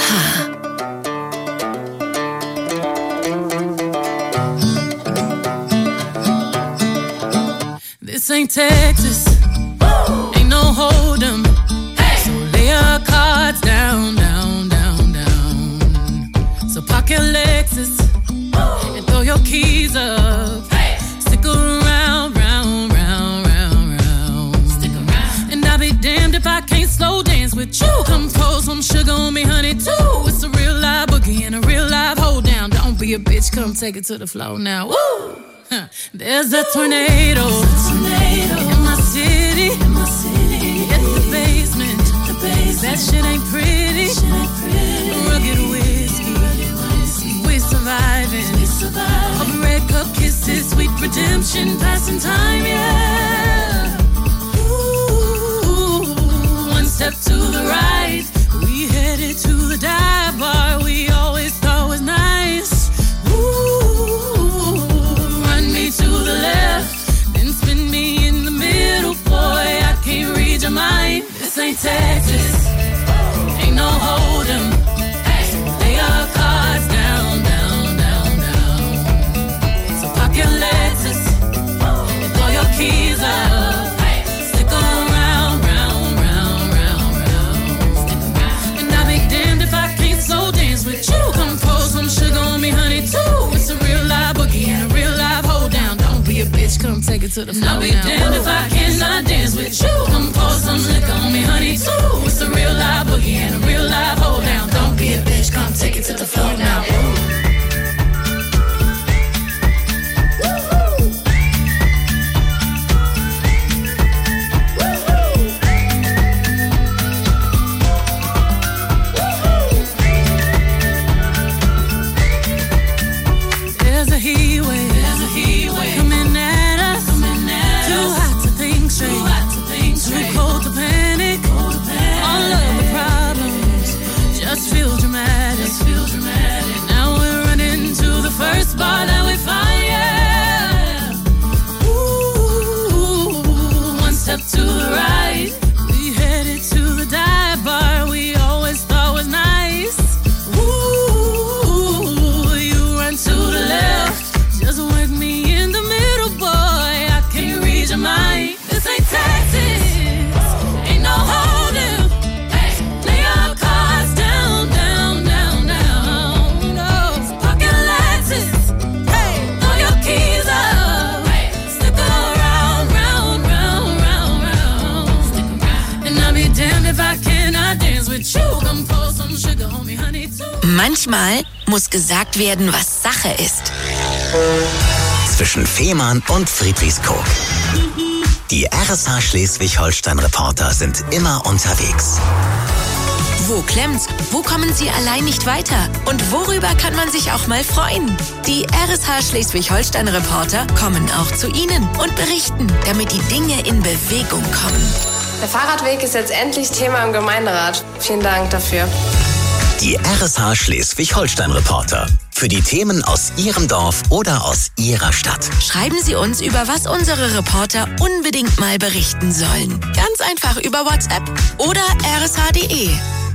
aha. This ain't Texas, ain't no hold'em. So lay your cards down, down, down, down. So park your Lexus and throw your keys up. Stick around, round, round, round, round. Stick around. And I'll be damned if I can't slow dance with you. Come pour some sugar on me, honey, too. It's a real live boogie and a real live hold down. Don't be a bitch, come take it to the floor now. Woo! There's a tornado in my city. Hit the basement. That shit ain't pretty. Rugged whiskey. We surviving. Of red cup kisses, sweet redemption, passing time, yeah. Ooh, one step to the right. We headed to the dive bar we always thought was nice. To the left, then spin me in the middle, boy, I can't read your mind. This ain't Texas, ain't no hold'em. So lay your cards down, down, down, down. So park your Lexus and throw your keys up. Stick around, round, round, round, round. And I'll be damned if I can't slow dance with you. Come pour some sugar on me, honey, too. It's a real live boogie and a real live hold down. Don't be a bitch, come take it to the floor. I'll be damned if I cannot dance with you. Come pour some liquor on me, honey, too. It's a real live boogie and a real live hold down. Don't be a bitch, come take it to the floor now. There's a heat wave. Coming at us. Too hot to think straight. Too cold to panic. All of the problems just feel dramatic. Now we're running to the first bar that we find, yeah. Ooh, one step to the right. We headed to the dive bar we always thought was nice. Ooh, you run to the left. Just work me in the middle, boy, I can't read your mind. This ain't Texas, ain't no hold'em. Lay your cards down, down, down, down. No, so park your Lexus, throw your keys up. Stick around, round, round, round, round. And I'll be damned if I cannot dance with you. Come pour some sugar on me, honey, too. Manchmal muss gesagt werden, was Sache ist. Zwischen Fehmarn und Friedrichskoog. Die RSH Schleswig-Holstein-Reporter sind immer unterwegs. Wo klemmt's? Wo kommen Sie allein nicht weiter? Und worüber kann man sich auch mal freuen? Die RSH Schleswig-Holstein-Reporter kommen auch zu Ihnen und berichten, damit die Dinge in Bewegung kommen. Der Fahrradweg ist jetzt endlich Thema im Gemeinderat. Vielen Dank dafür. Die RSH Schleswig-Holstein-Reporter. Für die Themen aus Ihrem Dorf oder aus Ihrer Stadt. Schreiben Sie uns, über was unsere Reporter unbedingt mal berichten sollen. Ganz einfach über WhatsApp oder rsh.de.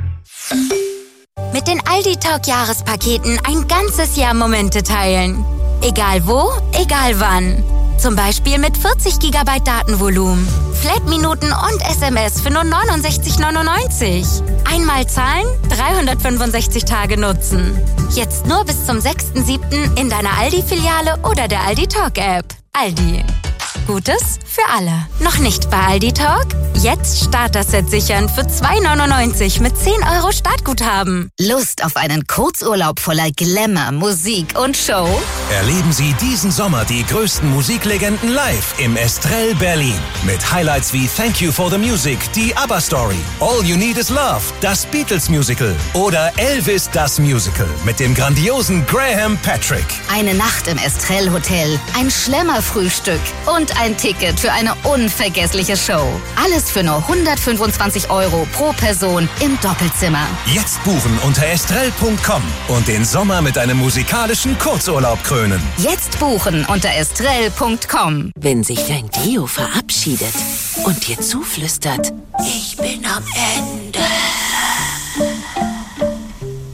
Mit den Aldi Talk Jahrespaketen ein ganzes Jahr Momente teilen. Egal wo, egal wann. Zum Beispiel mit 40 GB Datenvolumen, Flat-Minuten und SMS für nur 69,99. Einmal zahlen, 365 Tage nutzen. Jetzt nur bis zum 6.7. in deiner Aldi-Filiale oder der Aldi Talk App. Aldi. Gutes für alle. Noch nicht bei Aldi Talk? Jetzt Starter-Set sichern für 2,99 mit 10 € Startguthaben. Lust auf einen Kurzurlaub voller Glamour, Musik und Show? Erleben Sie diesen Sommer die größten Musiklegenden live im Estrell Berlin. Mit Highlights wie Thank You for the Music, die ABBA Story, All You Need Is Love, das Beatles Musical oder Elvis das Musical mit dem grandiosen Graham Patrick. Eine Nacht im Estrell Hotel, ein Schlemmerfrühstück und ein Ticket für eine unvergessliche Show. Alles für nur 125 € pro Person im Doppelzimmer. Jetzt buchen unter estrell.com und den Sommer mit einem musikalischen Kurzurlaub krönen. Jetzt buchen unter estrell.com. Wenn sich dein Theo verabschiedet und dir zuflüstert, ich bin am Ende.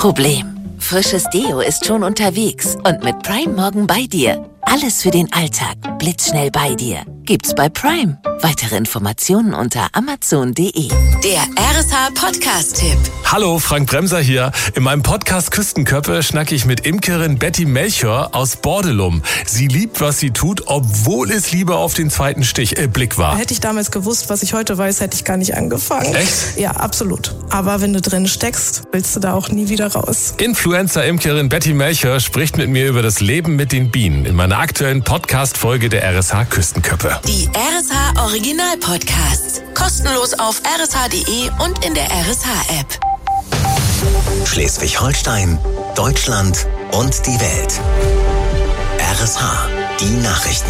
Problem. Frisches Deo ist schon unterwegs und mit Prime morgen bei dir. Alles für den Alltag, blitzschnell bei dir. Gibt's bei Prime. Weitere Informationen unter amazon.de. Der RSH Podcast-Tipp. Hallo, Frank Bremser hier. In meinem Podcast Küstenköppe schnacke ich mit Imkerin Betty Melchior aus Bordelum. Sie liebt, was sie tut, obwohl es lieber auf den zweiten Blick war. Hätte ich damals gewusst, was ich heute weiß, hätte ich gar nicht angefangen. Echt? Ja, absolut. Aber wenn du drin steckst, willst du da auch nie wieder raus. Influencer-Imkerin Betty Melchior spricht mit mir über das Leben mit den Bienen in meiner aktuellen Podcast-Folge der RSH Küstenköppe. Die RSH Original Podcasts. Kostenlos auf rsh.de und in der RSH-App. Schleswig-Holstein, Deutschland und die Welt. RSH, die Nachrichten.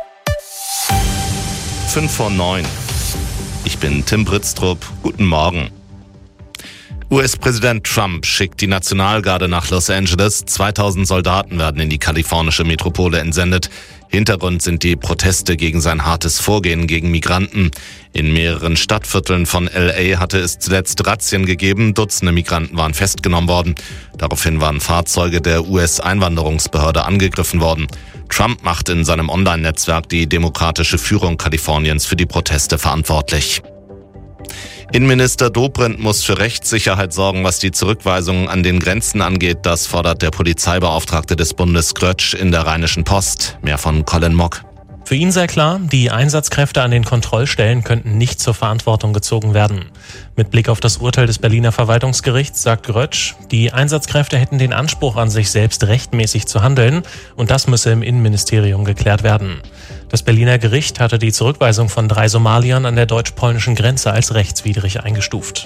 8:55. Ich bin Tim Britztrup. Guten Morgen. US-Präsident Trump schickt die Nationalgarde nach Los Angeles. 2000 Soldaten werden in die kalifornische Metropole entsendet. Hintergrund sind die Proteste gegen sein hartes Vorgehen gegen Migranten. In mehreren Stadtvierteln von LA hatte es zuletzt Razzien gegeben. Dutzende Migranten waren festgenommen worden. Daraufhin waren Fahrzeuge der US-Einwanderungsbehörde angegriffen worden. Trump macht in seinem Online-Netzwerk die demokratische Führung Kaliforniens für die Proteste verantwortlich. Innenminister Dobrindt muss für Rechtssicherheit sorgen, was die Zurückweisungen an den Grenzen angeht. Das fordert der Polizeibeauftragte des Bundes Grötsch in der Rheinischen Post. Mehr von Colin Mock. Für ihn sei klar, die Einsatzkräfte an den Kontrollstellen könnten nicht zur Verantwortung gezogen werden. Mit Blick auf das Urteil des Berliner Verwaltungsgerichts sagt Grötsch, die Einsatzkräfte hätten den Anspruch an sich selbst, rechtmäßig zu handeln, und das müsse im Innenministerium geklärt werden. Das Berliner Gericht hatte die Zurückweisung von 3 Somaliern an der deutsch-polnischen Grenze als rechtswidrig eingestuft.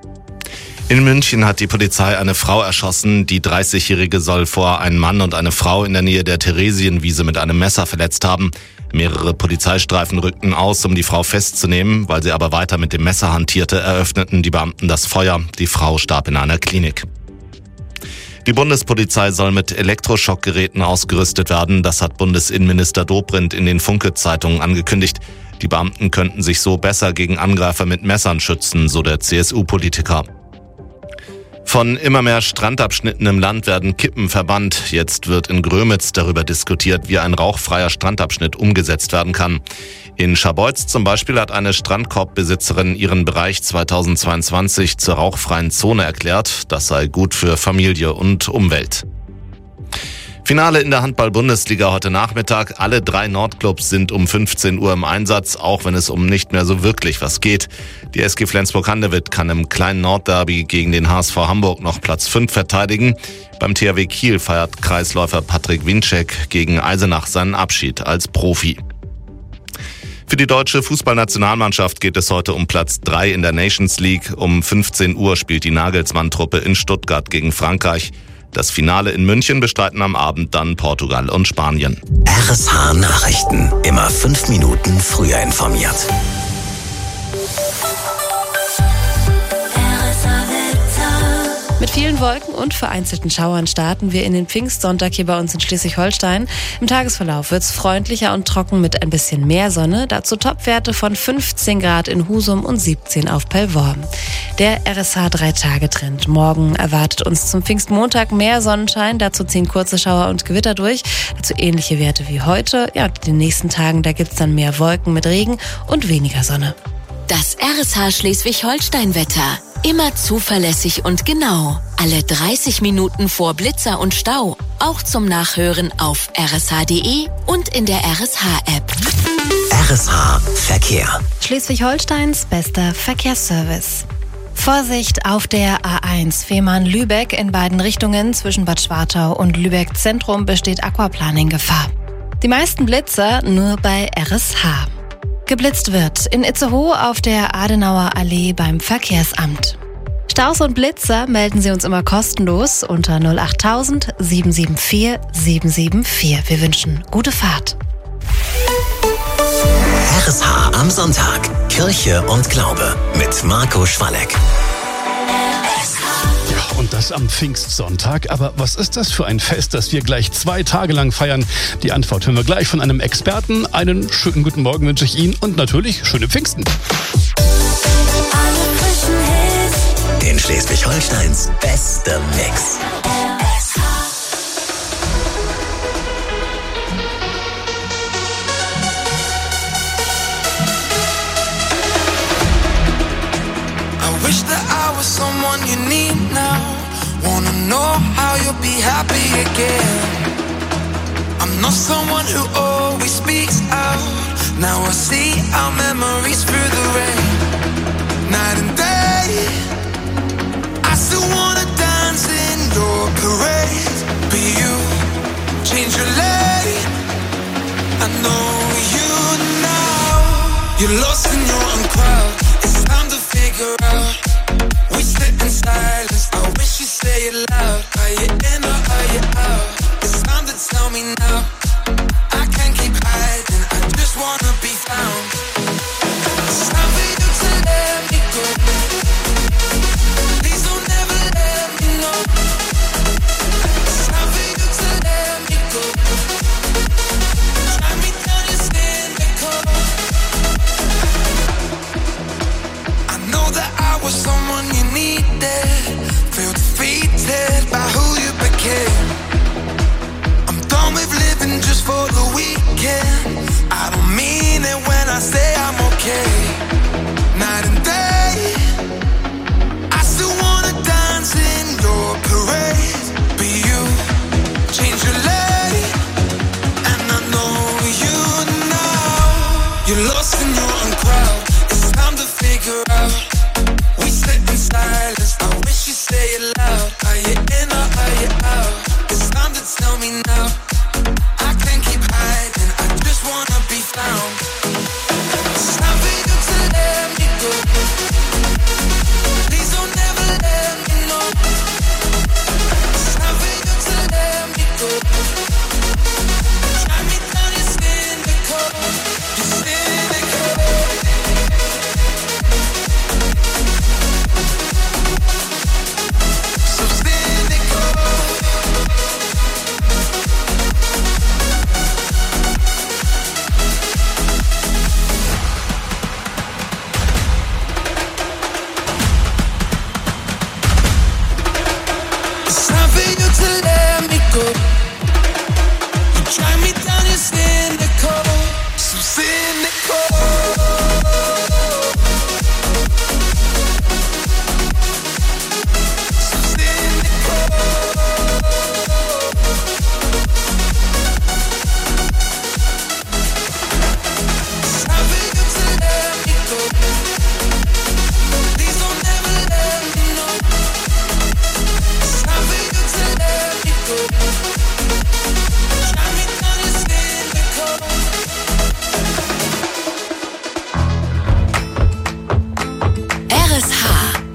In München hat die Polizei eine Frau erschossen. Die 30-Jährige soll vor einen Mann und eine Frau in der Nähe der Theresienwiese mit einem Messer verletzt haben. Mehrere Polizeistreifen rückten aus, um die Frau festzunehmen. Weil sie aber weiter mit dem Messer hantierte, eröffneten die Beamten das Feuer. Die Frau starb in einer Klinik. Die Bundespolizei soll mit Elektroschockgeräten ausgerüstet werden. Das hat Bundesinnenminister Dobrindt in den Funke-Zeitungen angekündigt. Die Beamten könnten sich so besser gegen Angreifer mit Messern schützen, so der CSU-Politiker. Von immer mehr Strandabschnitten im Land werden Kippen verbannt. Jetzt wird in Grömitz darüber diskutiert, wie ein rauchfreier Strandabschnitt umgesetzt werden kann. In Scharbeutz zum Beispiel hat eine Strandkorbbesitzerin ihren Bereich 2022 zur rauchfreien Zone erklärt. Das sei gut für Familie und Umwelt. Finale in der Handball-Bundesliga heute Nachmittag. Alle 3 Nordclubs sind um 15 Uhr im Einsatz, auch wenn es um nicht mehr so wirklich was geht. Die SG Flensburg-Handewitt kann im kleinen Nordderby gegen den HSV Hamburg noch Platz 5 verteidigen. Beim THW Kiel feiert Kreisläufer Patrick Winczek gegen Eisenach seinen Abschied als Profi. Für die deutsche Fußballnationalmannschaft geht es heute um Platz 3 in der Nations League. Um 15 Uhr spielt die Nagelsmann-Truppe in Stuttgart gegen Frankreich. Das Finale in München bestreiten am Abend dann Portugal und Spanien. RSH Nachrichten. Immer 5 Minuten früher informiert. Mit vielen Wolken und vereinzelten Schauern starten wir in den Pfingstsonntag hier bei uns in Schleswig-Holstein. Im Tagesverlauf wird es freundlicher und trocken mit ein bisschen mehr Sonne. Dazu Topwerte von 15 Grad in Husum und 17 auf Pellworm. Der RSH 3-Tage-Trend. Morgen erwartet uns zum Pfingstmontag mehr Sonnenschein. Dazu ziehen kurze Schauer und Gewitter durch. Dazu ähnliche Werte wie heute. Ja, in den nächsten Tagen, da gibt's dann mehr Wolken mit Regen und weniger Sonne. Das RSH Schleswig-Holstein-Wetter. Immer zuverlässig und genau. Alle 30 Minuten vor Blitzer und Stau. Auch zum Nachhören auf rsh.de und in der RSH-App. RSH Verkehr. Schleswig-Holsteins bester Verkehrsservice. Vorsicht auf der A1 Fehmarn-Lübeck in beiden Richtungen. Zwischen Bad Schwartau und Lübeck Zentrum besteht Aquaplaning-Gefahr. Die meisten Blitzer nur bei RSH. Geblitzt wird in Itzehoe auf der Adenauer Allee beim Verkehrsamt. Staus und Blitzer melden Sie uns immer kostenlos unter 08000 774 774. Wir wünschen gute Fahrt. RSH am Sonntag. Kirche und Glaube mit Marco Schwalleck. Und das am Pfingstsonntag. Aber was ist das für ein Fest, das wir gleich 2 Tage lang feiern? Die Antwort hören wir gleich von einem Experten. Einen schönen guten Morgen wünsche ich Ihnen und natürlich schöne Pfingsten. In Schleswig Schleswig-Holsteins bester Mix. I wish that I was someone you need now. Wanna know how you'll be happy again. I'm not someone who always speaks out. Now I see our memories through the rain. Night and day, I still wanna dance in your parade. But you change your lane. I know you now. You're lost in your own crowd. It's time to figure out. We sit in silence. I wish you say it loud. Are you in or are you out? It's time to tell me now. I can't keep hiding. I just wanna be found. It's time for you to let me go. Please don't ever let me know. It's time for you to let me go. Drive me down your cynical. I know that I was someone you needed. Feel defeated by who you became. I'm done with living just for the weekend. I don't mean it when I say I'm okay. Night and day, I still wanna dance in your parade. But you change your lane, and I know you now. You're lost in your own crowd. It's time to figure out. We sit in silence. I wish you say it loud. Are you in or are you out? It's time to tell me now. I can't keep hiding. I just wanna be found. It's time for you to let me go. Please don't ever let me know. It's time for you to let me go. Drive me down your cynical. You're cynical. So cynical. It's time for you to let me go. You drive me down your cynical. So cynical. So cynical. It's time for you to let me go. Please don't ever let me know. It's time for you to let me go. Drive me down your cynical. RSH.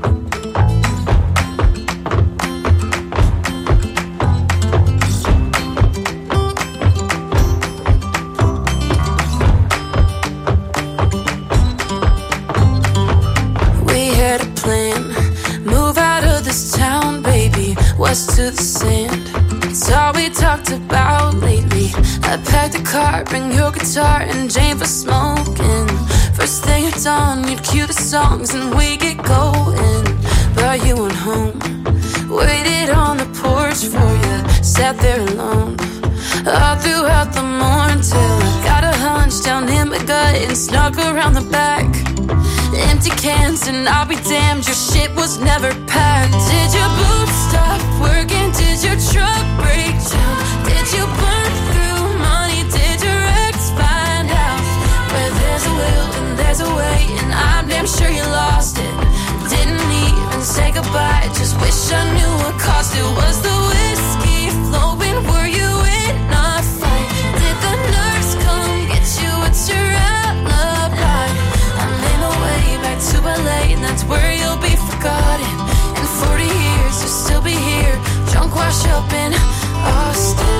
We had a plan, move out of this town, baby, west to the sand. It's all we talked about lately. I packed a car, bring your guitar and Jane for smoking. First thing at dawn, you'd cue the songs and we get going. But you went home, waited on the porch for you, sat there alone all throughout the morning till I got a hunch down in my gut and snuck around the back. Empty cans and I'll be damned, your shit was never packed. Did your boots stop working? Did your truck break down? Did you burn through money? Did your ex find out? Where there's a will and there's a way, and I'm damn sure you lost it. Didn't even say goodbye, just wish I knew what cost it. Was the whiskey flowing? Were you in a fight? Did the nurse come get you? What's your alibi? I made my way back to LA, and that's where you'll be forgotten. In 40 years, you'll still be here, drunk, washed up in Austin.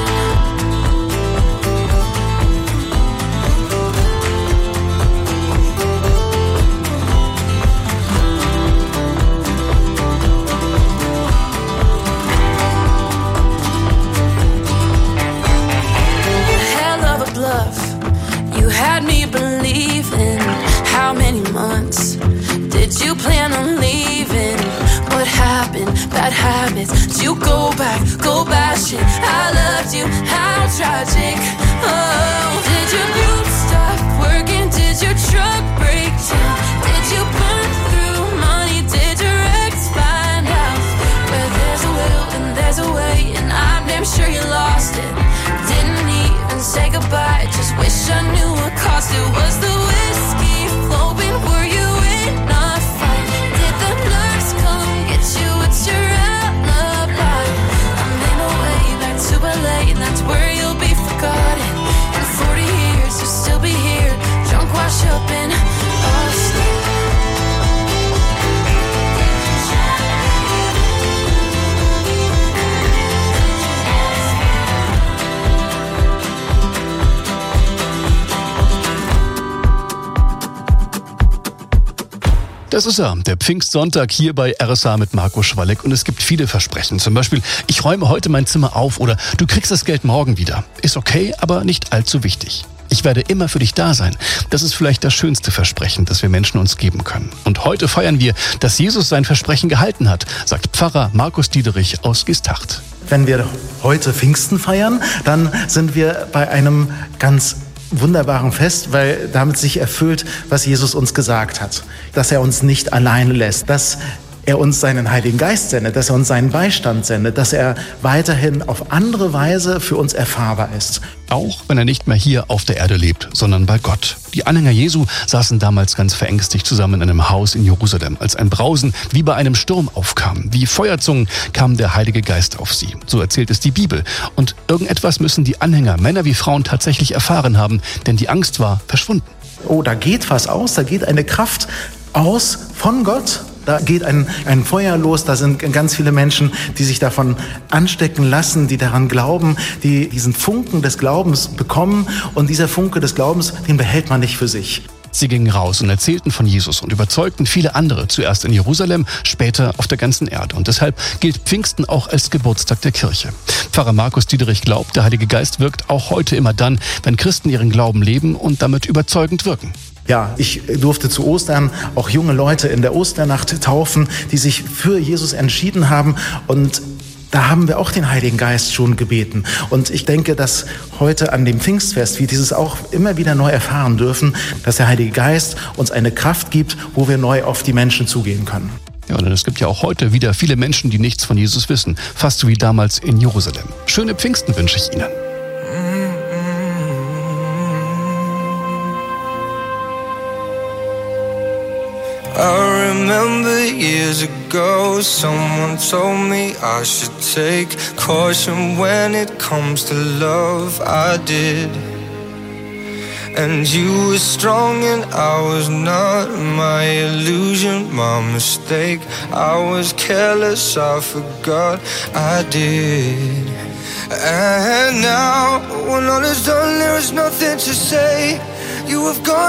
bad habits. You go bashing. I loved you, how tragic. Oh, did your boot stop working? Did your truck break down? Did you burn through money? Did your ex find out? Where there's a will and there's a way, and I'm damn sure you lost it. Didn't even say goodbye, just wish I knew what cost it. Was the whiskey flowing? Were you in a fight? Did the nurse come get you? It's your alibi. I made my way back to LA, and that's where you'll be forgotten. In 40 years you'll still be here, drunk, wash up in a sleep. Das ist er, der Pfingstsonntag hier bei RSA mit Marco Schwalek. Und es gibt viele Versprechen. Zum Beispiel, ich räume heute mein Zimmer auf oder du kriegst das Geld morgen wieder. Ist okay, aber nicht allzu wichtig. Ich werde immer für dich da sein. Das ist vielleicht das schönste Versprechen, das wir Menschen uns geben können. Und heute feiern wir, dass Jesus sein Versprechen gehalten hat, sagt Pfarrer Markus Diederich aus Gistacht. Wenn wir heute Pfingsten feiern, dann sind wir bei einem ganz wunderbaren Fest, weil damit sich erfüllt, was Jesus uns gesagt hat. Dass er uns nicht alleine lässt, dass er uns seinen Heiligen Geist sendet, dass er uns seinen Beistand sendet, dass er weiterhin auf andere Weise für uns erfahrbar ist. Auch wenn er nicht mehr hier auf der Erde lebt, sondern bei Gott. Die Anhänger Jesu saßen damals ganz verängstigt zusammen in einem Haus in Jerusalem, als ein Brausen wie bei einem Sturm aufkam. Wie Feuerzungen kam der Heilige Geist auf sie. So erzählt es die Bibel. Und irgendetwas müssen die Anhänger, Männer wie Frauen, tatsächlich erfahren haben, denn die Angst war verschwunden. Oh, da geht was aus, da geht eine Kraft aus von Gott. Da geht ein Feuer los, da sind ganz viele Menschen, die sich davon anstecken lassen, die daran glauben, die diesen Funken des Glaubens bekommen. Und dieser Funke des Glaubens, den behält man nicht für sich. Sie gingen raus und erzählten von Jesus und überzeugten viele andere, zuerst in Jerusalem, später auf der ganzen Erde. Und deshalb gilt Pfingsten auch als Geburtstag der Kirche. Pfarrer Markus Diederich glaubt, der Heilige Geist wirkt auch heute immer dann, wenn Christen ihren Glauben leben und damit überzeugend wirken. Ja, ich durfte zu Ostern auch junge Leute in der Osternacht taufen, die sich für Jesus entschieden haben, und da haben wir auch den Heiligen Geist schon gebeten. Und ich denke, dass heute an dem Pfingstfest wir dieses auch immer wieder neu erfahren dürfen, dass der Heilige Geist uns eine Kraft gibt, wo wir neu auf die Menschen zugehen können. Ja, und es gibt ja auch heute wieder viele Menschen, die nichts von Jesus wissen, fast so wie damals in Jerusalem. Schöne Pfingsten wünsche ich Ihnen. I remember years ago, someone told me I should take caution when it comes to love. I did. And you were strong and I was not. My illusion, my mistake. I was careless, I forgot I did. And now, when all is done, there is nothing to say. You have gone.